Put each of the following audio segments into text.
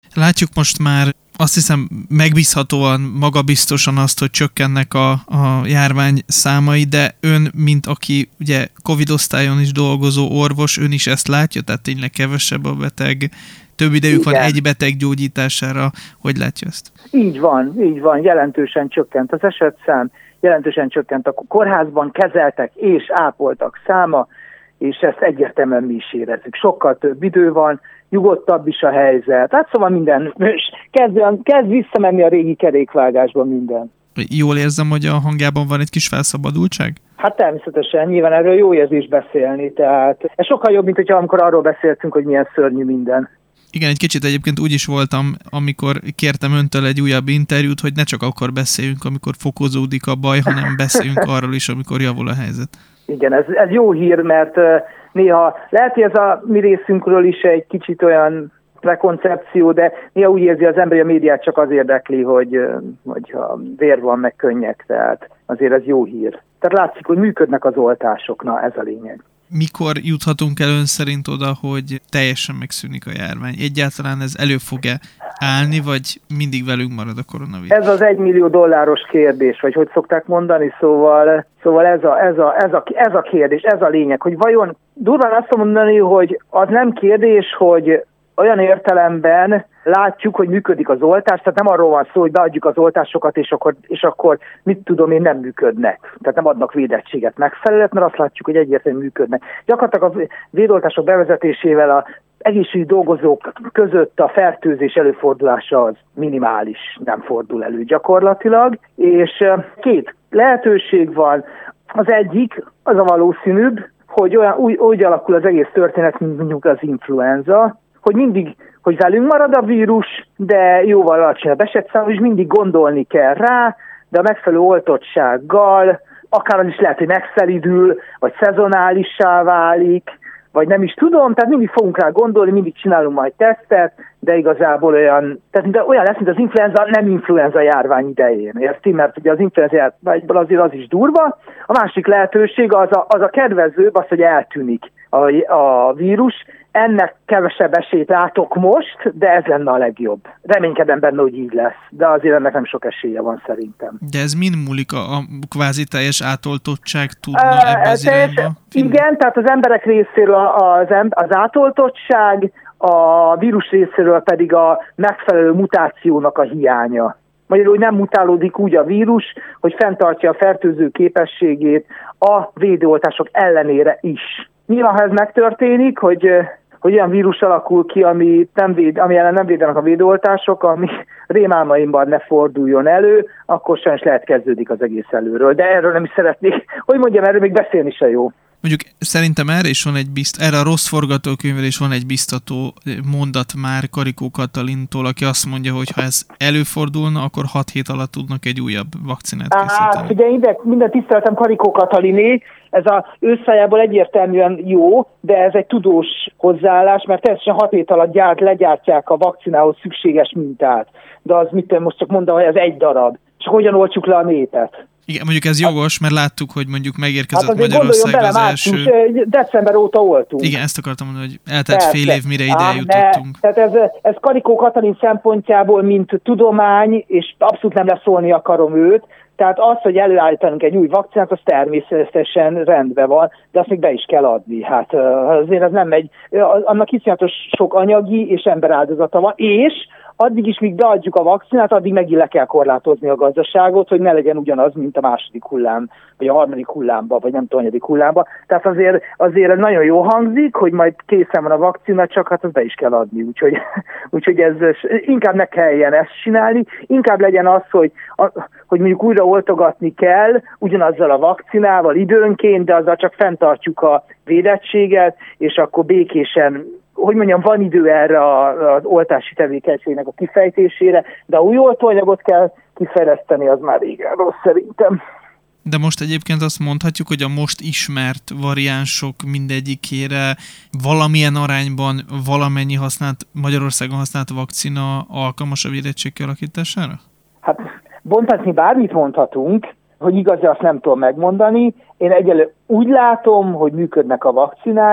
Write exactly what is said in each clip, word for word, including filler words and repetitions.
Látjuk most már azt hiszem megbízhatóan, magabiztosan azt, hogy csökkennek a, a járvány számai, de ön, mint aki ugye Covid osztályon is dolgozó orvos, ön is ezt látja, tehát tényleg kevesebb a beteg, több idejük Igen. van egy beteg gyógyítására. Hogy látja ezt? Így van, így van, jelentősen csökkent az esetszám, jelentősen csökkent a kórházban kezeltek és ápoltak száma, és ezt egyértelműen mi is érezzük. Sokkal több idő van, nyugodtabb is a helyzet. Hát szóval minden, kezd, kezd visszamenni a régi kerékvágásban minden. Jól érzem, hogy a hangjában van egy kis felszabadultság? Hát természetesen, nyilván erről jó érzés beszélni, tehát ez sokkal jobb, mint hogyha amikor arról beszéltünk, hogy milyen szörnyű minden. Igen, egy kicsit egyébként úgy is voltam, amikor kértem öntől egy újabb interjút, hogy ne csak akkor beszéljünk, amikor fokozódik a baj, hanem beszéljünk arról is, amikor javul a helyzet. Igen, ez, ez jó hír, mert néha lehet, hogy ez a mi részünkről is egy kicsit olyan prekoncepció, de néha úgy érzi az ember, hogy a médiát csak az érdekli, hogy, hogyha vér van, meg könnyek, tehát azért ez jó hír. Tehát látszik, hogy működnek az oltások, na ez a lényeg. Mikor juthatunk el ön szerint oda, hogy teljesen megszűnik a járvány? Egyáltalán ez elő fog-e állni, vagy mindig velünk marad a koronavírus? Ez az egymillió dolláros kérdés, vagy hogy szokták mondani, szóval, szóval ez, a, ez, a, ez, a, ez a kérdés, ez a lényeg, hogy vajon durván azt mondani, hogy az nem kérdés, hogy olyan értelemben látjuk, hogy működik az oltás, tehát nem arról van szó, hogy beadjuk az oltásokat, és akkor, és akkor mit tudom én, nem működnek. Tehát nem adnak védettséget megfelelőt, mert azt látjuk, hogy egyértelműen működnek. Gyakorlatilag a védoltások bevezetésével az egészségügyi dolgozók között a fertőzés előfordulása az minimális, nem fordul elő gyakorlatilag, és két lehetőség van. Az egyik, az a valószínűbb, hogy olyan, úgy, úgy alakul az egész történet, mint mondjuk az influenza, hogy mindig, hogy velünk marad a vírus, de jóval alacsonyabb esetszám, és mindig gondolni kell rá, de a megfelelő oltottsággal, akár az is lehet, hogy megszelidül, vagy szezonálissá válik, vagy nem is tudom, tehát mindig fogunk rá gondolni, mindig csinálunk majd tesztet, de igazából olyan, tehát de olyan lesz, mint az influenza, nem influenza járvány idején, érti? Mert ugye az influenza járványból azért az is durva. A másik lehetőség az a, az a kedvezőbb, az, hogy eltűnik a, a vírus. Ennek kevesebb esélyt látok most, de ez lenne a legjobb. Reménykedem benne, hogy így lesz, de azért ennek nem sok esélye van szerintem. De ez mind múlik, a, a kvázi teljes átoltottság tudna uh, ebbe az teljes, irányba? Igen, tehát az emberek részéről az, az átoltottság, a vírus részéről pedig a megfelelő mutációnak a hiánya. Magyarul nem mutálódik úgy a vírus, hogy fenntartja a fertőző képességét a védőoltások ellenére is. Nyilván, ha ez megtörténik, hogy, hogy olyan vírus alakul ki, ami, nem véd, ami ellen nem védenek a védőoltások, ami rémálmaimban ne forduljon elő, akkor sajnos lehet kezdődik az egész előről. De erről nem is szeretnék, hogy mondjam, erről még beszélni se jó. Mondjuk szerintem erre is van egy bizt, erre a rossz forgatókönyvre is van egy biztató mondat már Karikó Katalintól, aki azt mondja, hogy ha ez előfordulna, akkor hat hét alatt tudnak egy újabb vakcinát készíteni. Hát figyelj, ide, minden tiszteletem Karikó Kataliné, ez az őszájából egyértelműen jó, de ez egy tudós hozzáállás, mert természetesen hat hét alatt gyárt, legyártják a vakcinához szükséges mintát. De az mit most csak mondom, hogy ez egy darab. És hogyan oltsuk le a népet? Igen, mondjuk ez jogos, mert láttuk, hogy mondjuk megérkezett hát Magyarországra az első... Március, december óta oltunk. Igen, ezt akartam mondani, hogy eltelt fél év, mire ide jutottunk. Tehát ez, ez Karikó Katalin szempontjából, mint tudomány, és abszolút nem leszólni akarom őt, tehát az, hogy előállítanunk egy új vakcinát, az természetesen rendben van, de azt még be is kell adni. Hát azért ez nem megy, annak iszonyatos sok anyagi és emberáldozata van, és addig is, míg beadjuk a vakcinát, addig megint le kell korlátozni a gazdaságot, hogy ne legyen ugyanaz, mint a második hullám, vagy a harmadik hullámba, vagy nem tudom, hanyadik hullámba. Tehát azért, azért ez nagyon jó hangzik, hogy majd készen van a vakcina, csak hát azt be is kell adni. Úgyhogy, úgyhogy ez inkább ne kelljen ezt csinálni, inkább legyen az, hogy, hogy mondjuk újra oltogatni kell, ugyanazzal a vakcinával időnként, de azzal csak fenntartjuk a védettséget, és akkor békésen, hogy mondjam, van idő erre az oltási tevékenységnek a kifejtésére, de a új oltóanyagot kell kifejleszteni, az már régen rossz szerintem. De most egyébként azt mondhatjuk, hogy a most ismert variánsok mindegyikére valamilyen arányban valamennyi használt, Magyarországon használt vakcina alkalmas a védettség kialakítására? Hát mondhatni bármit mondhatunk, hogy igaz, azt nem tudom megmondani. Én egyelőre úgy látom, hogy működnek a vakcinák,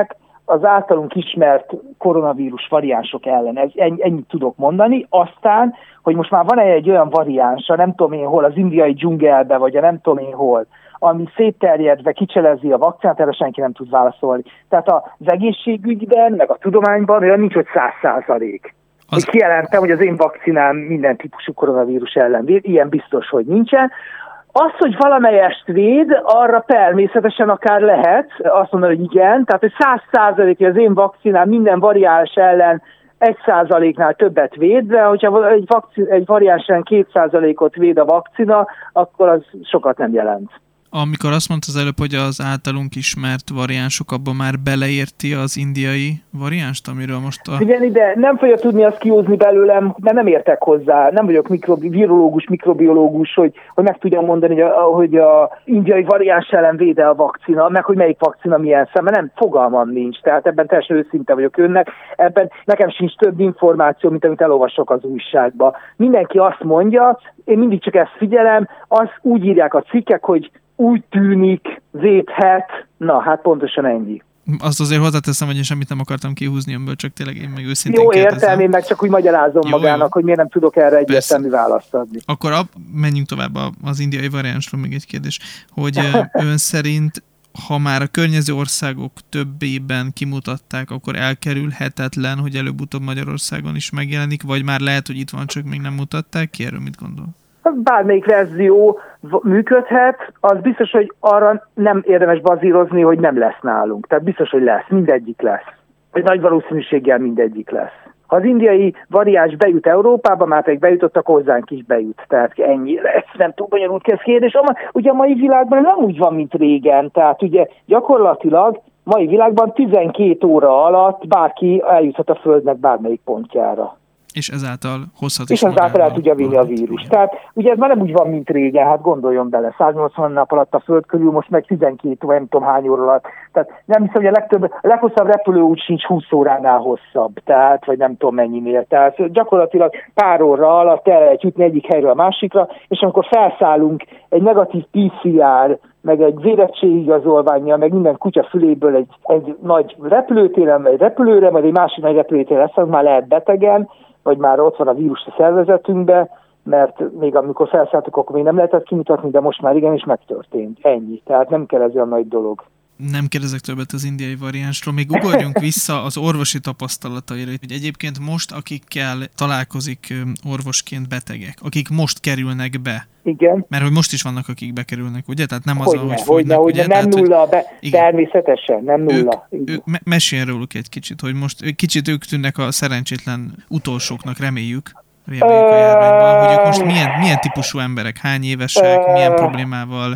az általunk ismert koronavírus variánsok ellen. Ez, ennyi, ennyit tudok mondani. Aztán, hogy most már van egy olyan variánsa, nem tudom én hol, az indiai dzsungelbe, vagy a nem tudom én hol, ami szétterjedve kicselezi a vakcinát, erre senki nem tud válaszolni. Tehát az egészségügyben, meg a tudományban olyan nincs, hogy száz százalék. Az... Hogy kijelentem, hogy az én vakcinám minden típusú koronavírus ellen véd, ilyen biztos, hogy nincsen. Az, hogy valamelyest véd, arra természetesen akár lehet azt mondani, hogy igen, tehát hogy száz százalék, hogy az én vakcinám minden variáns ellen egy százaléknál többet véd, de hogyha egy, vakcin, egy variáns ellen két százalékot véd a vakcina, akkor az sokat nem jelent. Amikor azt mondta az előbb, hogy az általunk ismert variánsok, abban már beleérti az indiai variánst, amiről most a... Igen, ide nem fogja tudni azt kihúzni belőlem, mert nem értek hozzá, nem vagyok mikrobi, virológus, mikrobiológus, hogy, hogy meg tudjam mondani, hogy a, hogy a indiai variáns ellen véde a vakcina, meg hogy melyik vakcina milyen szem, nem, fogalmam nincs, tehát ebben teljesen őszinte vagyok önnek, ebben nekem sincs több információ, mint amit elolvasok az újságba. Mindenki azt mondja, én mindig csak ezt figyelem, azt úgy írják a cikkek, hogy úgy tűnik, védhet, na hát pontosan ennyi. Azt azért hozzáteszem, hogy én semmit nem akartam kihúzni önből, csak tényleg én meg őszintén Jó, kérdezem. értem, én meg csak úgy magyarázom jó, magának, jó. Hogy miért nem tudok erre egyértelmű választ adni. Akkor ab, menjünk tovább az indiai variánsról, még egy kérdés, hogy ön szerint, ha már a környező országok többében kimutatták, akkor elkerülhetetlen, hogy előbb-utóbb Magyarországon is megjelenik, vagy már lehet, hogy itt van, csak még nem mutatták ki? Erről mit gondol? Bármelyik verzió működhet, az biztos, hogy arra nem érdemes bazírozni, hogy nem lesz nálunk. Tehát biztos, hogy lesz, mindegyik lesz. Vagy nagy valószínűséggel mindegyik lesz. Ha az indiai variáns bejut Európába, már pedig bejutottak, hozzánk is bejut. Tehát ennyi lesz, nem túl bonyolult kérdés. Ugye a mai világban nem úgy van, mint régen. Tehát ugye gyakorlatilag mai világban tizenkét óra alatt bárki eljuthat a Földnek bármelyik pontjára. És ezáltal hozhat És ezáltal el tudja vinni a vírus. Igen. Tehát ugye ez már nem úgy van, mint régen, hát gondoljon bele, száznyolcvan nap alatt a Föld körül, most meg tizenkét óra, nem tudom hány óra alatt. Tehát nem hiszem, hogy a legtöbb, a leghosszabb repülőút sincs húsz óránál hosszabb, tehát, vagy nem tudom mennyinél. Tehát gyakorlatilag pár óra alatt el lehet jutni egyik helyről a másikra, és amikor felszállunk egy negatív pé cé er, meg egy védettségigazolvánnyal, meg minden kutya füléből egy, egy nagy repülőtéren, egy repülőre, majd egy másik nagy repülőtéren lesz, az már lehet betegen, vagy már ott van a vírus a szervezetünkben, mert még amikor felszálltuk, akkor még nem lehetett kimutatni, de most már igenis megtörtént. Ennyi. Tehát nem kell ez olyan nagy dolog. Nem kérdezek többet az indiai variánsról. Még ugorjunk vissza az orvosi tapasztalataira. Hogy egyébként most, akikkel találkozik orvosként betegek, akik most kerülnek be. Igen. Mert hogy most is vannak, akik bekerülnek, ugye? Tehát nem az, hogy fogynak, ugye? Nem Tehát, nulla, be, természetesen, nem nulla. Ők, ők, me- mesélj róluk egy kicsit, hogy most kicsit ők tűnnek a szerencsétlen utolsóknak, reméljük. Reméljük a járványban, hogy ők most milyen, milyen típusú emberek, hány évesek, milyen problémával,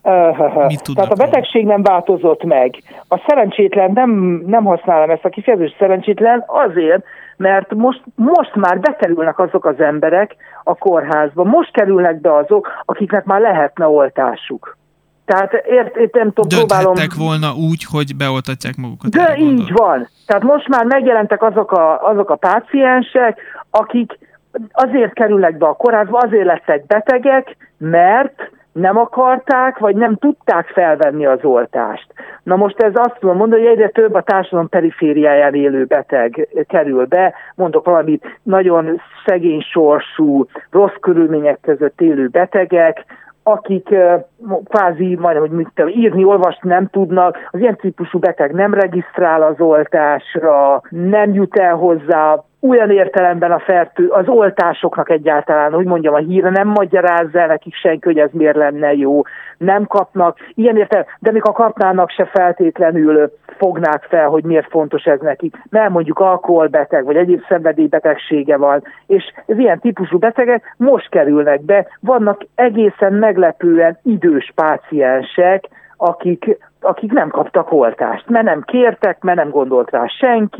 mit tudnak. Tehát a betegség nem változott meg. A szerencsétlen, nem, nem használom ezt a kifejezést, szerencsétlen azért, mert most, most már bekerülnek azok az emberek a kórházba, most kerülnek be azok, akiknek már lehetne oltásuk. Tehát ért, ért, nem tudom, próbálom... Dönthettek volna úgy, hogy beoltatják magukat. De így van. Tehát most már megjelentek azok a, azok a páciensek, akik azért kerülnek be a kórházba, azért lettek betegek, mert nem akarták, vagy nem tudták felvenni az oltást. Na most ez azt tudom mondani, hogy egyre több a társadalom perifériáján élő beteg kerül be, mondok valamit, nagyon szegény sorsú, rossz körülmények között élő betegek, akik kvázi, majdnem, hogy mit tudom, írni, olvasni nem tudnak, az ilyen típusú beteg nem regisztrál az oltásra, nem jut el hozzá olyan értelemben a fertő, az oltásoknak egyáltalán, úgy mondjam, a híre nem magyarázza el nekik senki, hogy ez miért lenne jó, nem kapnak, ilyen értelem, de még ha kapnának, se feltétlenül fognák fel, hogy miért fontos ez nekik, mert mondjuk alkoholbeteg, vagy egyéb szenvedélybetegsége van, és az ilyen típusú betegek most kerülnek be, vannak egészen meglepően idős páciensek, akik, akik nem kaptak oltást, mert nem kértek, mert nem gondolt rá senki,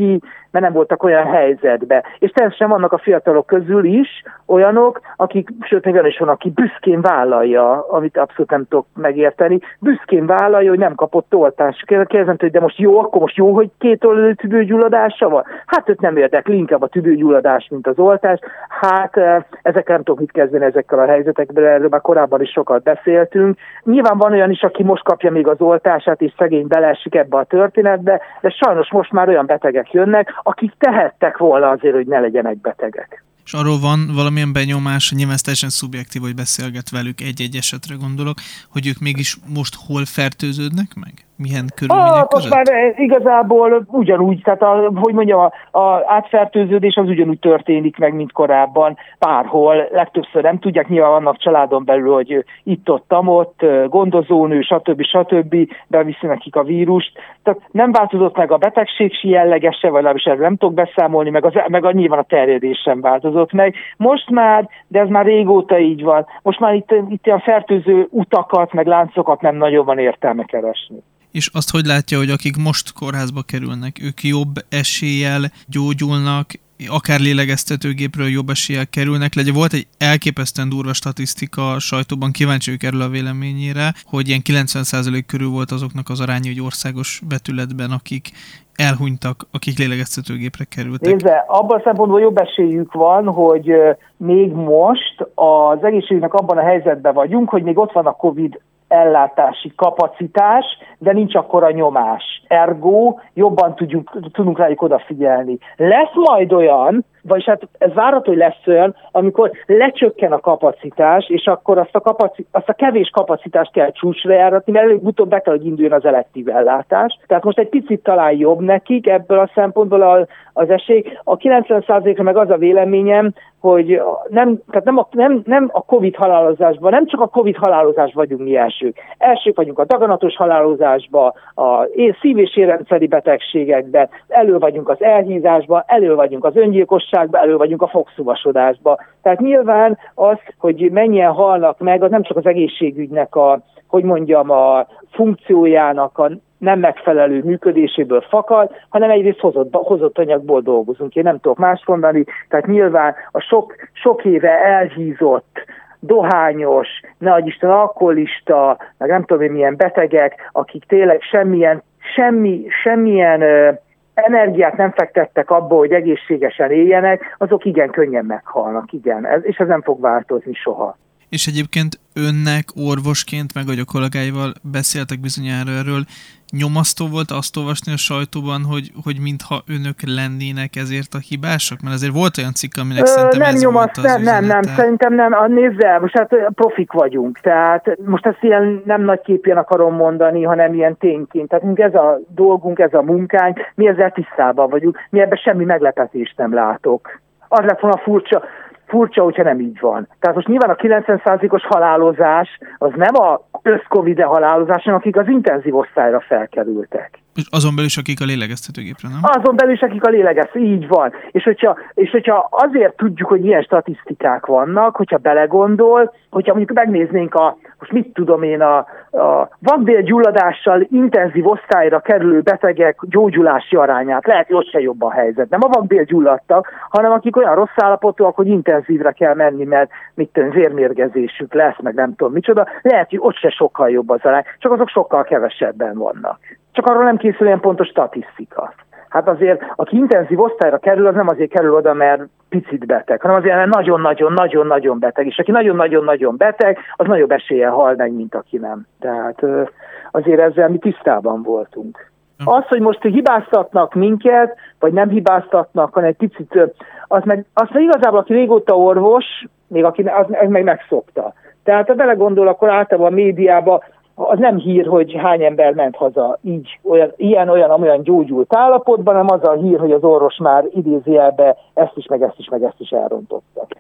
mert nem voltak olyan helyzetbe. És természetesen vannak a fiatalok közül is olyanok, akik, sőt még olyan is van, aki büszkén vállalja, amit abszolút nem tudok megérteni, büszkén vállalja, hogy nem kapott oltást. Kérdezem, hogy de most jó, akkor most jó, hogy két oldalú tüdőgyulladása van? Hát őt nem érdekli, inkább a tüdőgyulladás, mint az oltás. Hát ezekkel nem tudok mit kezdeni ezekkel a helyzetekben, erről már korábban is sokat beszéltünk. Nyilván van olyan is, aki most kapja még az oltását, és szegény beleesik ebbe a történetbe, de sajnos most már olyan betegek jönnek, akik tehettek volna azért, hogy ne legyenek betegek. És arról van valamilyen benyomás, nyilván ez teljesen szubjektív, hogy beszélget velük, egy-egy esetre gondolok, hogy ők mégis most hol fertőződnek meg? Milyen körülmények ah, között? Most már igazából ugyanúgy, tehát a, hogy mondjam, a, a átfertőződés az ugyanúgy történik meg, mint korábban, bárhol, legtöbbször nem tudják, nyilván vannak családon belül, hogy itt-ott-ott, gondozónő, stb. stb. Beviszi nekik a vírust. Tehát nem változott meg a betegség jellege, vagy legalábbis erről nem tudok beszámolni, meg, az, meg a, nyilván a terjedés sem változott meg. Most már, de ez már régóta így van, most már itt, itt a fertőző utakat, meg láncokat nem nagyon van értelme keresni. És azt hogy látja, hogy akik most kórházba kerülnek, ők jobb eséllyel gyógyulnak, akár lélegeztetőgépről jobb eséllyel kerülnek. Legyen volt egy elképesztően durva statisztika a sajtóban, kíváncsi vagyok erről a véleményére, hogy ilyen kilencven százalék körül volt azoknak az aránya, hogy országos vetületben, akik elhunytak, akik lélegeztetőgépre kerültek. Nézze, abban a szempontból jobb esélyük van, hogy még most az egészségügynek abban a helyzetben vagyunk, hogy még ott van a Covid ellátási kapacitás, de nincs akkora nyomás. Ergo jobban tudjuk, tudunk rájuk odafigyelni. Lesz majd olyan, vagyis hát ez várható, hogy lesz olyan, amikor lecsökken a kapacitás, és akkor azt a, kapaci- azt a kevés kapacitást kell csúcsra járatni, mert előbb-utóbb be kell, hogy induljon az elektív ellátás. Tehát most egy picit talán jobb nekik ebből a szempontból a, az esély. A kilencven százalékra meg az a véleményem, hogy nem, tehát nem, a, nem, nem a Covid halálozásban, nem csak a Covid halálozásban vagyunk mi elsők. Elsők vagyunk a daganatos halálozásban, a szív- és érrendszeri betegségekben, elő vagyunk az elhízásban, elő vagyunk az öngyilkosságban, elő vagyunk a fogszúvasodásban. Tehát nyilván az, hogy mennyien halnak meg, az nem csak az egészségügynek a, hogy mondjam, a funkciójának a nem megfelelő működéséből fakad, hanem egyrészt hozott, hozott anyagból dolgozunk. Én nem tudok más mondani, tehát nyilván a sok, sok éve elhízott, dohányos, ne adj Isten alkoholista, meg nem tudom én milyen betegek, akik tényleg semmilyen, semmi, semmilyen ö, energiát nem fektettek abba, hogy egészségesen éljenek, azok igen könnyen meghalnak, igen, ez, és ez nem fog változni soha. És egyébként önnek orvosként, meg hogy a kollégáival beszéltek bizonyára erről, nyomasztó volt azt olvasni a sajtóban, hogy, hogy mintha önök lennének ezért a hibások? Mert azért volt olyan cikk, aminek Ö, szerintem nem ez nyomaszt, volt az nem, nem, nem, szerintem nem. Nézzel, most hát profik vagyunk, tehát most ezt ilyen nem nagy képén akarom mondani, hanem ilyen tényként. Tehát ez a dolgunk, ez a munkánk, mi ezzel tisztában vagyunk, mi ebben semmi meglepetést nem látok. Az lett volna furcsa, Furcsa, hogyha nem így van. Tehát most nyilván a kilencven százalékos halálozás az nem a össz-Covid-e halálozás, hanem akik az intenzív osztályra felkerültek. És azon belül is, akik a lélegeztetőgépre, nem? Azon belül is, akik a lélegeztető, így van. És hogyha, és hogyha azért tudjuk, hogy ilyen statisztikák vannak, hogyha belegondol, hogyha mondjuk megnéznénk a, most mit tudom én, a, a vakbélgyulladással intenzív osztályra kerülő betegek gyógyulási arányát, lehet, hogy ott se jobb a helyzet. Nem a vakbélgyulladtak, hanem akik olyan rossz állapotúak, hogy intenzívre kell menni, mert mit tudom, vérmérgezésük lesz, meg nem tudom micsoda, lehet, hogy ott se sokkal jobb az arány, csak azok sokkal kevesebben vannak. Csak arról nem készül ilyen pontos statisztika. Hát azért, aki intenzív osztályra kerül, az nem azért kerül oda, mert picit beteg, hanem azért, mert nagyon-nagyon-nagyon-nagyon beteg. És aki nagyon-nagyon-nagyon beteg, az nagyobb eséllyel hal meg, mint aki nem. Tehát azért ezzel mi tisztában voltunk. Az, hogy most hibáztatnak minket, vagy nem hibáztatnak, hanem egy picit, az meg, az meg igazából, aki régóta orvos, még aki az, az meg megszokta. Tehát ha belegondol, akkor általában a médiában az nem hír, hogy hány ember ment haza így, olyan, ilyen, olyan, amolyan gyógyult állapotban, hanem az a hír, hogy az orvos már idézőjelbe ezt is, meg ezt is, meg ezt is elrontotta.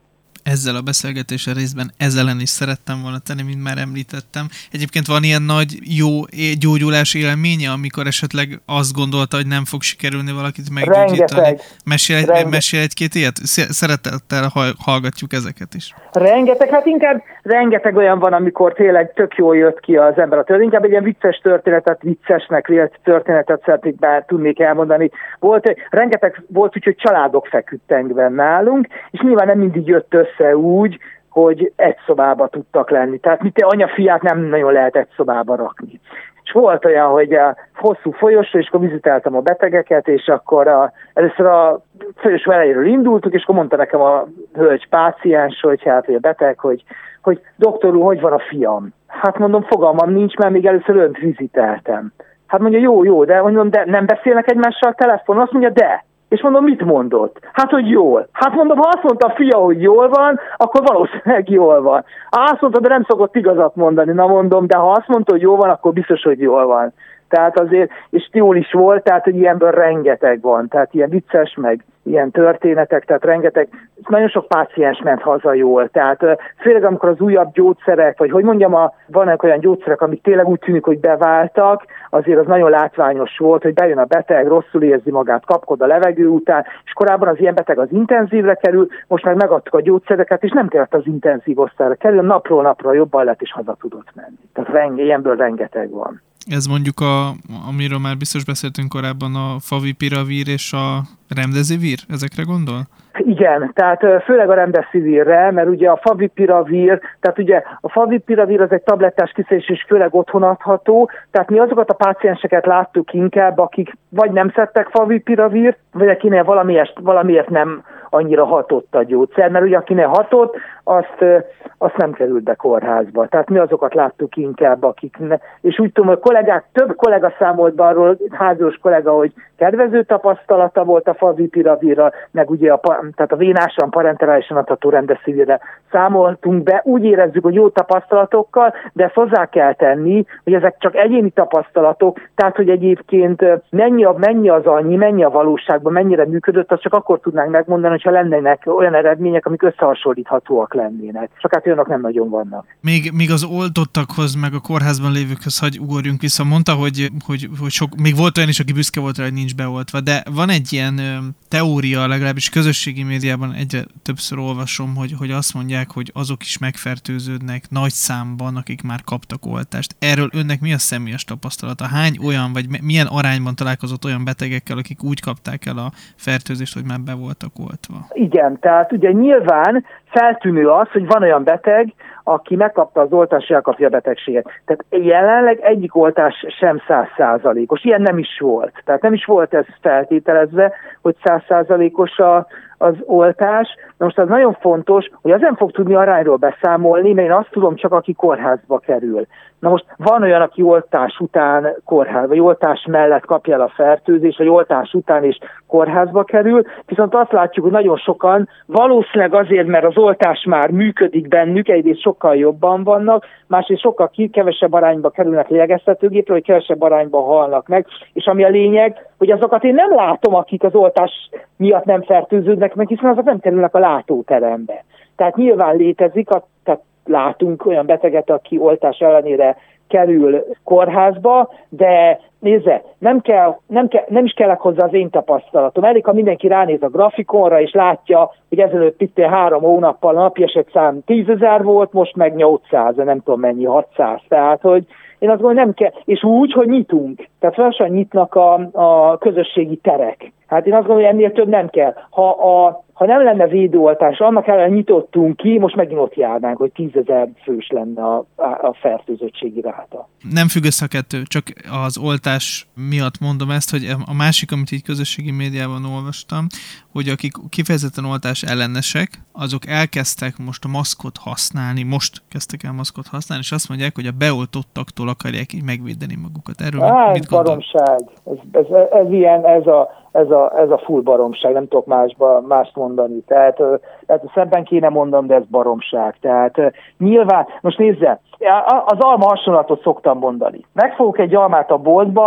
ezzel a beszélgetéssel részben ezzel is szerettem volna tenni, mint már említettem. Egyébként van ilyen nagy jó gyógyulás élménye, amikor esetleg azt gondolta, hogy nem fog sikerülni valakit meggyógyítani. Mesél, mesél egy-két ilyet? Szeretettel hallgatjuk ezeket is. Rengeteg, hát inkább rengeteg olyan van, amikor tényleg tök jól jött ki az ember a történet. Inkább egy ilyen vicces történetet, viccesnek vélt történetet szeretnék bár tudnék elmondani. Volt, rengeteg volt úgy, hogy családok feküdtek benne nálunk, és nyilván nem mindig jött össze úgy, hogy egy szobába tudtak lenni. Tehát mit anya-fiát nem nagyon lehet egy szobába rakni. És volt olyan, hogy a hosszú folyosó, és akkor vizitáltam a betegeket, és akkor a, először a folyosó elejéről indultuk, és akkor mondta nekem a hölgy páciens, hogy hát a beteg, hogy, hogy doktor úr, hogy van a fiam? Hát mondom, fogalmam nincs, mert még először önt vizitáltam. Hát mondja, jó, jó, de mondom, de nem beszélnek egymással a telefonon? Azt mondja, de. És mondom, mit mondott? Hát, hogy jól. Hát mondom, ha azt mondta a fia, hogy jól van, akkor valószínűleg jól van. Ha azt mondta, de nem szokott igazat mondani. Na mondom, de ha azt mondta, hogy jól van, akkor biztos, hogy jól van. Tehát azért, és jól is volt, tehát, hogy ilyenből rengeteg van. Tehát ilyen vicces, meg ilyen történetek, tehát rengeteg, nagyon sok páciens ment haza jól. Tehát főleg amikor az újabb gyógyszerek, vagy hogy mondjam, a, vannak olyan gyógyszerek, amik tényleg úgy tűnik, hogy beváltak, azért az nagyon látványos volt, hogy bejön a beteg, rosszul érzi magát, kapkod a levegő után, és korábban az ilyen beteg az intenzívre kerül, most meg megadtuk a gyógyszereket, és nem kellett az intenzív osztályra kerül, napról napra jobban lett, és haza tudott menni. Tehát renge, ilyenből rengeteg van. Ez mondjuk, a, amiről már biztos beszéltünk korábban, a favipiravir és a remdesivir, ezekre gondol? Igen, tehát főleg a remdesivirre, mert ugye a favipiravir, tehát ugye a favipiravir az egy tablettás kiszerés, és főleg otthon adható, tehát mi azokat a pácienseket láttuk inkább, akik vagy nem szedtek favipiravir, vagy akinél valamiért, valamiért nem annyira hatott a gyógyszer, mert ugye akinél hatott, azt, azt nem került be kórházba. Tehát mi azokat láttuk inkább, akik ne, és úgy tudom, hogy kollégák, több kollega számolt be arról, házós kollega, hogy kedvező tapasztalata volt a favipiravírral, meg ugye a, tehát a vénásan, parenterálisan adható remdesivirre számoltunk be. Úgy érezzük, hogy jó tapasztalatokkal, de ezt hozzá kell tenni, hogy ezek csak egyéni tapasztalatok, tehát hogy egyébként mennyi, a, mennyi az annyi, mennyi a valóságban, mennyire működött, azt csak akkor tudnánk megmondani, hogyha lennének olyan eredmények, amik összehasonlíthatóak lennének. Csak hát olyanok nem nagyon vannak. Még, még az oltottakhoz, meg a kórházban lévőkhöz hagy ugorjunk vissza. Mondta, hogy, hogy, hogy sok, még volt olyan is, aki büszke volt rá, hogy nincs beoltva, de van egy ilyen ö, teória, legalábbis közösségi médiában egyre többször olvasom, hogy, hogy azt mondják, hogy azok is megfertőződnek nagy számban, akik már kaptak oltást. Erről önnek mi a személyes tapasztalata? Hány olyan, vagy milyen arányban találkozott olyan betegekkel, akik úgy kapták el a fertőzést, hogy már be voltak oltva? Igen, tehát ugye nyilván feltűnő az, hogy van olyan beteg, aki megkapta az oltást, és elkapja a betegséget. Tehát jelenleg egyik oltás sem száz százalékos. Ilyen nem is volt. Tehát nem is volt ez feltételezve, hogy száz százalékos az oltás. Na most az nagyon fontos, hogy az nem fog tudni arányról beszámolni, mert én azt tudom csak, aki kórházba kerül. Na most van olyan, aki oltás után kórház, vagy oltás mellett kapja el a fertőzést, vagy oltás után is kórházba kerül, viszont azt látjuk, hogy nagyon sokan valószínűleg azért, mert az oltás már működik bennük, egyrészt sokkal jobban vannak, másrészt sokkal kevesebb arányba kerülnek lélegeztetőgépre, vagy kevesebb arányban halnak meg, és ami a lényeg, hogy azokat én nem látom, akik az oltás miatt nem fertőződnek meg, hiszen azok nem kerülnek a látóterembe. Tehát nyilván létezik, a, tehát látunk olyan beteget, aki oltás ellenére kerül kórházba, de nézze, nem, kell, nem, kell, nem is kellek hozzá az én tapasztalatom. Elég, ha mindenki ránéz a grafikonra, és látja, hogy ezelőtt itt három hónappal a napi esetszám tízezer volt, most meg nyolcszáz, nem tudom mennyi, hatszáz. Tehát, hogy én azt gondolom, nem kell, és úgy, hogy nyitunk. Tehát lassan nyitnak a, a közösségi terek. Hát én azt gondolom, hogy ennél több nem kell. Ha, a, ha nem lenne védőoltás, annak ellen nyitottunk ki, most megint ott járnánk, hogy tízezer fős lenne a, a fertőzöttségi ráta. Nem függ össze a kettő, csak az oltás miatt mondom ezt, hogy a másik, amit így közösségi médiában olvastam, hogy akik kifejezetten oltás ellenesek, azok elkezdtek most a maszkot használni, most kezdtek el maszkot használni, és azt mondják, hogy a beoltottaktól akarják így megvédeni magukat. Erről hát, mit gondol? Baromság. Ez, ez, ez ilyen, ez a, ez a, ez a full baromság, nem tudok másba, mást mondani. Tehát, tehát szebben kéne mondanom, de ez baromság. Tehát nyilván, most nézze, az alma hasonlatot szoktam mondani. Megfogok egy almát a boltba,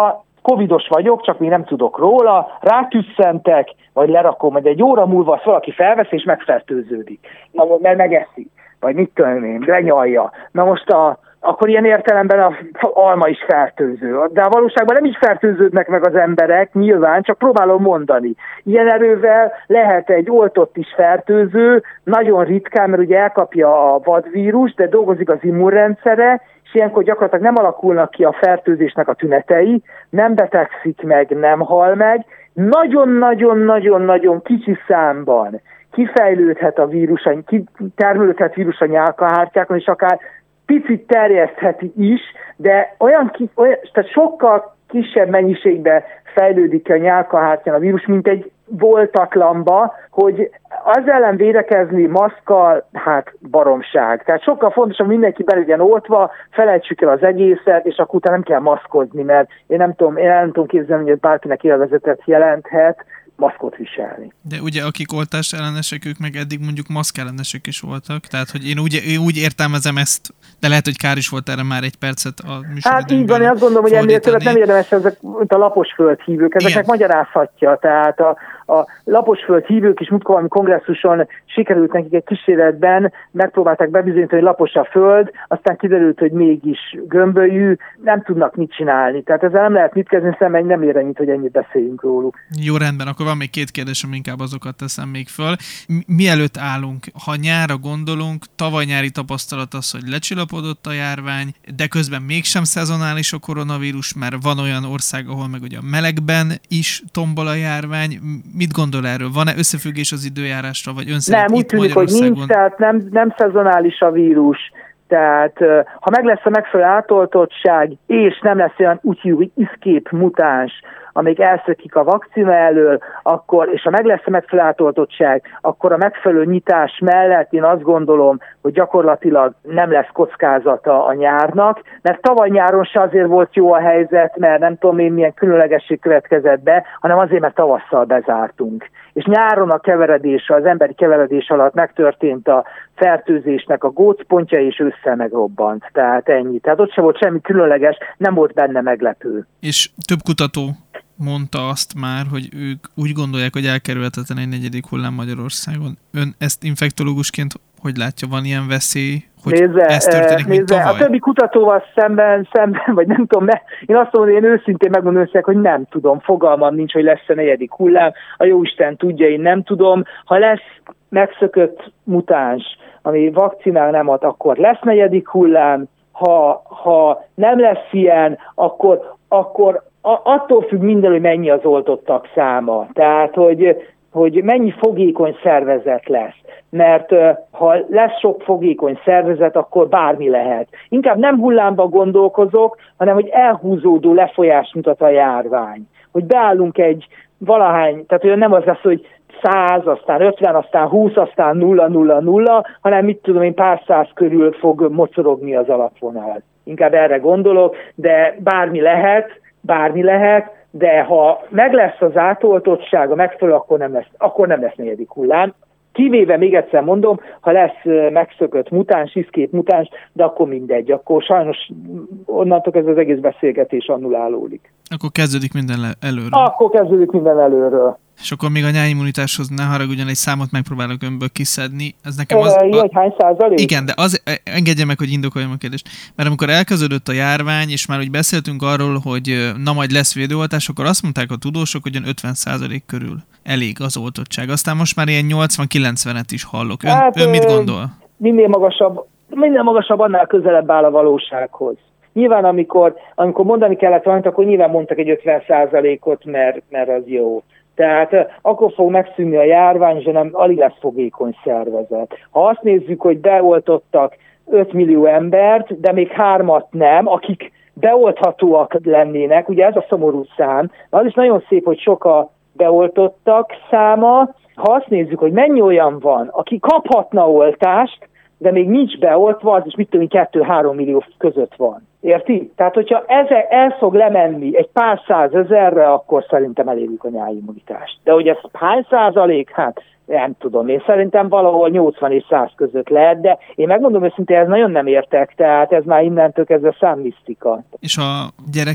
covidos vagyok, csak még nem tudok róla, rátüsszentek, vagy lerakom, majd egy óra múlva azt valaki felvesz és megfertőződik. Na, mert megeszi, vagy mit tudom én, lenyalja. Na most a akkor ilyen értelemben az alma is fertőző. De a valóságban nem is fertőződnek meg az emberek, nyilván, csak próbálom mondani. Ilyen erővel lehet egy oltott is fertőző, nagyon ritkán, mert ugye elkapja a vadvírus, de dolgozik az immunrendszere, és ilyenkor gyakorlatilag nem alakulnak ki a fertőzésnek a tünetei, nem betegszik meg, nem hal meg. Nagyon-nagyon-nagyon-nagyon kicsi számban kifejlődhet a vírus, termelődhet vírus a nyálkahártyákon, és akár picit terjesztheti is, de olyan, ki, olyan tehát sokkal kisebb mennyiségben fejlődik ki a nyálkahártyán a vírus, mint egy voltatlamba, hogy az ellen védekezni maszkkal, hát baromság. Tehát sokkal fontosabb, mindenki be legyen oltva, felejtsük el az egészet, és akkor utána nem kell maszkozni, mert én nem tudom, én nem tudom képzelni, hogy bárkinek élvezetet jelenthet maszkot viselni. De ugye akik oltás ellenesek, ők meg eddig mondjuk maszk ellenesek is voltak, tehát hogy én úgy, én úgy értelmezem ezt, de lehet, hogy kár is volt erre már egy percet a műsoridőnkben. Hát így van, én azt gondolom, hogy ennél többet nem érdemes ezek a laposföld hívők, ezeknek igen. Magyarázhatja, tehát a, a laposföld hívők is múltkor valami kongresszuson sikerült nekik egy kísérletben, megpróbálták bebizonyítani, hogy lapos a föld, aztán kiderült, hogy mégis gömbölyű, nem tudnak mit csinálni. Tehát ezzel nem lehet mit kezdeni, szemben nem ér ennyit, hogy ennyit beszéljünk róluk. Jó, rendben, akkor van még két kérdésem, inkább azokat teszem még föl. Mielőtt állunk, ha nyárra gondolunk, tavaly nyári tapasztalat az, hogy lecsillapodott a járvány, de közben mégsem szezonális a koronavírus, mert van olyan ország, ahol meg ugye a melegben is tombol a járvány. Mit gondol erről? Van-e összefüggés az időjárásra, vagy ön szerint nem, úgy tűnik, hogy nincs, tehát nem, nem szezonális a vírus. Tehát ha meg lesz a megfelelő átoltottság, és nem lesz olyan úgy hívjuk, hogy escape mutáns, amíg elszökik a vakcina elől, akkor, és ha meg lesz a megfelelő átoltottság, akkor a megfelelő nyitás mellett én azt gondolom, hogy gyakorlatilag nem lesz kockázata a nyárnak, mert tavaly nyáron se azért volt jó a helyzet, mert nem tudom én milyen különlegesség következett be, hanem azért, mert tavasszal bezártunk. És nyáron a keveredés, az emberi keveredés alatt megtörtént a fertőzésnek a gócpontja, és ősszel megrobbant. Tehát ennyi. Tehát ott se volt semmi különleges, nem volt benne meglepő. És több kutató mondta azt már, hogy ők úgy gondolják, hogy elkerülhetetlen egy negyedik hullám Magyarországon. Ön ezt infektológusként hogy látja, van ilyen veszély, hogy nézze, ez történik, mint nézze, tavaly? A többi kutatóval szemben, szemben, vagy nem tudom, én azt mondom, hogy én őszintén megmondom összeg, hogy nem tudom, fogalmam nincs, hogy lesz a negyedik hullám, a jóisten tudja, én nem tudom. Ha lesz megszökött mutáns, ami vakcinál nem ad, akkor lesz negyedik hullám, ha, ha nem lesz ilyen, akkor, akkor a, attól függ minden, hogy mennyi az oltottak száma. Tehát, hogy, hogy mennyi fogékony szervezet lesz. Mert uh, ha lesz sok fogékony szervezet, akkor bármi lehet. Inkább nem hullámban gondolkozok, hanem hogy elhúzódó lefolyást mutat a járvány. Hogy beállunk egy valahány, tehát olyan nem az lesz, hogy száz, aztán ötven, aztán húsz, aztán nulla, nulla, nulla, hanem mit tudom én, pár száz körül fog mocorogni az alapvonal. Inkább erre gondolok, de bármi lehet, bármi lehet, de ha meg lesz az átoltottsága megfelelő, akkor nem lesz, akkor nem lesz negyedik hullám. Kivéve, még egyszer mondom, ha lesz megszökött mutáns, iszkép mutáns, de akkor mindegy. Akkor sajnos onnantól ez az egész beszélgetés annulálódik. Akkor kezdődik minden előről. Akkor kezdődik minden előről. És akkor még a nyárimmunitáshoz ne haragudjon, egy számot megpróbálok önből kiszedni. Ez nekem az... Jó, hogy hány százalék? Igen, de az, engedje meg, hogy indokoljam a kérdést. Mert amikor elkezdődött a járvány, és már úgy beszéltünk arról, hogy na majd lesz védőoltás, akkor azt mondták a tudósok, hogy olyan ötven százalék körül elég az oltottság. Aztán most már ilyen nyolcvan-kilencvenet is hallok. Ön, hát, ön mit gondol? Minél magasabb, minél magasabb, annál közelebb áll a valósághoz. Nyilván, amikor, amikor mondani kellett valamit, akkor nyilván mondtak egy ötven százalékot, mert, mert az jó. Tehát akkor fog megszűnni a járvány, és nem alig lesz fogékony szervezet. Ha azt nézzük, hogy beoltottak öt millió embert, de még hármat nem, akik beolthatóak lennének, ugye ez a szomorú szám, az is nagyon szép, hogy sok a beoltottak száma. Ha azt nézzük, hogy mennyi olyan van, aki kaphatna oltást, de még nincs beoltva, az is mit tudom, kettő-három millió között van. Érti? Tehát, hogyha ez el fog lemenni egy pár százezerre, akkor szerintem elérjük a nyárimmunitást. De hogy ez hány százalék? Hát nem tudom. Én szerintem valahol nyolcvan és száz között lehet, de én megmondom őszintén, ez nagyon nem értek, tehát ez már innentől kezdve számmisztika. És a gyerekek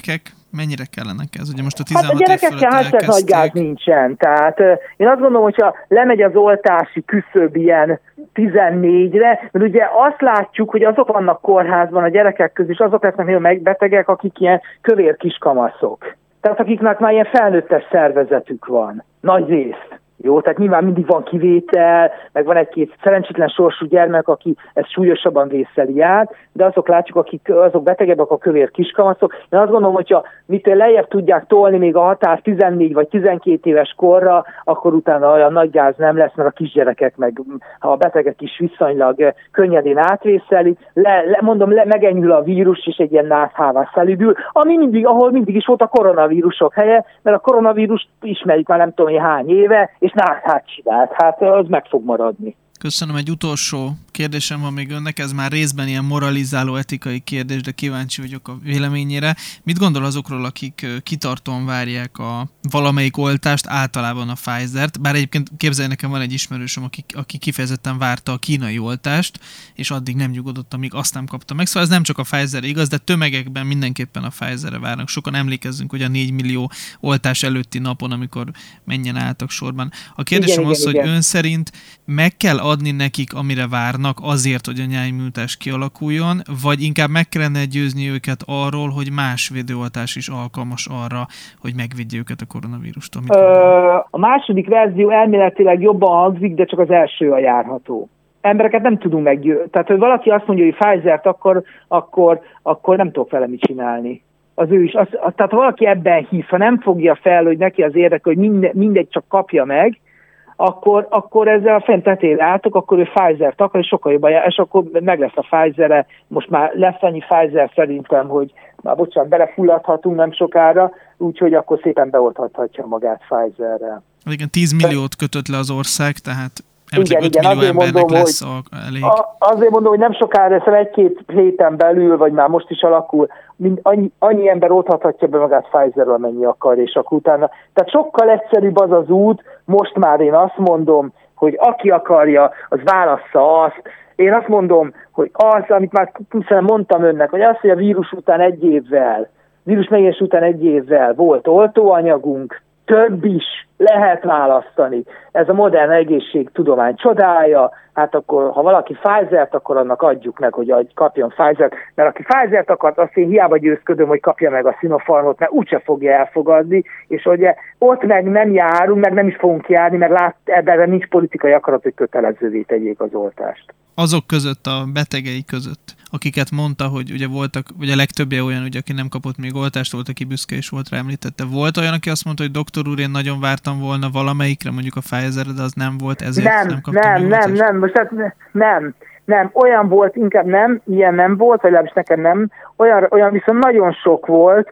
mennyire kellene ez? Ugye most a tizenhat hát a gyerekekkel hát nagy gáz nincsen. Tehát én azt gondolom, hogyha lemegy az oltási küszöb ilyen tizennégyre, mert ugye azt látjuk, hogy azok vannak kórházban a gyerekek közül, és azok lesznek nagyon megbetegek, akik ilyen kövér kiskamaszok. Tehát akiknek már ilyen felnőttes szervezetük van. Nagy részt. Jó, tehát nyilván mindig van kivétel, meg van egy-két szerencsétlen sorsú gyermek, aki ezt súlyosabban vészeli át, de azok látjuk, akik azok betegebbek, a kövér kiskamaszok. Én azt gondolom, hogyha mitől lejjebb tudják tolni még a határ tizennégy vagy tizenkét éves korra, akkor utána olyan nagy gáz nem lesz, mert a kisgyerekek meg ha a betegek is viszonylag könnyedén átvészelik, le, le, mondom, le, megenyhül a vírus, és egy ilyen nászhává szelidül, ami mindig, ahol mindig is volt a koronavírusok helye, mert a koronavírust ismerjük már nem tudom hány éve, és nászhát csinált. Hát az meg fog maradni. Köszönöm, egy utolsó kérdésem van még önnek, ez már részben ilyen moralizáló etikai kérdés, de kíváncsi vagyok a véleményére. Mit gondol azokról, akik kitartóan várják a valamelyik oltást, általában a Pfizert, bár egyébként képzelj, nekem van egy ismerősöm, aki, aki kifejezetten várta a kínai oltást, és addig nem nyugodott, amíg azt nem kapta meg. Szóval ez nem csak a Pfizer igaz, de tömegekben mindenképpen a Pfizerre várnak. Sokan emlékezzünk, hogy a négy millió oltás előtti napon, amikor menjen álltak sorban. A kérdésem igen, az, igen, hogy igen. Ön szerint meg kell adni nekik, amire várnak azért, hogy a nyájimmunitás kialakuljon, vagy inkább meg kellene győzni őket arról, hogy más védőoltás is alkalmas arra, hogy megvédje őket a koronavírustól? Ö, a második verzió elméletileg jobban hangzik, de csak az első a járható. Embereket nem tudunk meggyőzni. Tehát, hogy valaki azt mondja, hogy Pfizert, akkor, akkor, akkor nem tudok vele mit csinálni. Az ő is. Az, az, tehát ha valaki ebben hisz, ha nem fogja fel, hogy neki az érdekel, hogy minde, mindegy csak kapja meg, akkor, akkor ezzel a fent tetejére álltok, akkor ő Pfizert akar, és sokkal jobban jár, és akkor meg lesz a Pfizer-e. Most már lesz annyi Pfizer szerintem, hogy már bocsánat, belefulladhatunk nem sokára, úgyhogy akkor szépen beolthathatja magát Pfizerrel. Igen, tíz milliót kötött le az ország, tehát igen, öt igen, millió azért embernek mondom, lesz hogy, a, elég. A, azért mondom, hogy nem sokára, szóval egy-két héten belül, vagy már most is alakul, mind, annyi, annyi ember oldhatja be magát Pfizerről, amennyi akar, és akkor utána. Tehát sokkal egyszerűbb az az út, most már én azt mondom, hogy aki akarja, az válassza azt. Én azt mondom, hogy az, amit már mondtam önnek, hogy az, hogy a vírus után egy évvel, vírus megjelenés után egy évvel volt oltóanyagunk, több is lehet választani. Ez a modern egészségtudomány csodája, hát akkor, ha valaki Pfizert, akkor annak adjuk meg, hogy kapjon Pfizert, mert aki Pfizert akart, azt én hiába győzködöm, hogy kapja meg a Sinopharmot, mert úgyse fogja elfogadni, és ugye ott meg nem járunk, meg nem is fogunk járni, mert lát, ebben nincs politikai akarat, hogy kötelezővé tegyék az oltást. Azok között, a betegei között, akiket mondta, hogy ugye voltak, ugye a legtöbbje olyan, ugye, aki nem kapott még oltást, volt, aki büszke és volt rá, említette. Volt olyan, aki azt mondta, hogy doktor úr, én nagyon vártam volna valamelyikre, mondjuk a Pfizerre, de az nem volt, ezért nem, nem kaptam nem, még nem, oltást? nem, most hát nem, nem, olyan volt, inkább nem, ilyen nem volt, vagy legalábbis nekem nem, olyan, olyan viszont nagyon sok volt,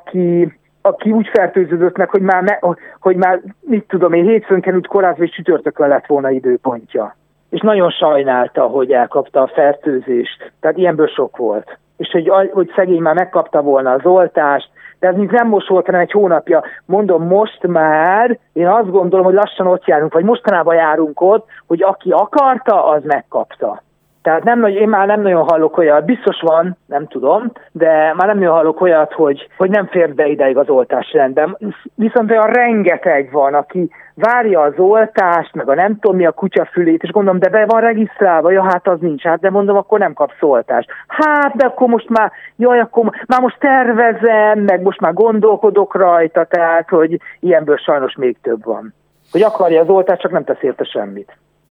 aki aki úgy fertőződött meg, hogy már, me, hogy már mit tudom én, hétfőn került kórházba, és csütörtökön lett volna időpontja. És nagyon sajnálta, hogy elkapta a fertőzést. Tehát ilyenből sok volt. És hogy, hogy szegény már megkapta volna az oltást, de ez még nem most volt, hanem egy hónapja. Mondom, most már, én azt gondolom, hogy lassan ott járunk, vagy mostanában járunk ott, hogy aki akarta, az megkapta. Tehát nem, én már nem nagyon hallok olyat, biztos van, nem tudom, de már nem nagyon hallok olyat, hogy, hogy nem fér be ideig az oltásrendben. Viszont olyan rengeteg van, aki várja az oltást, meg a nem tudom mi a kutyafülét, és gondolom, de be van regisztrálva, ja, hát az nincs, hát de mondom, akkor nem kapsz oltást. Hát, de akkor most már, jaj, akkor már most tervezem, meg most már gondolkodok rajta, tehát, hogy ilyenből sajnos még több van. Hogy akarja az oltást, csak nem tesz érte semmit.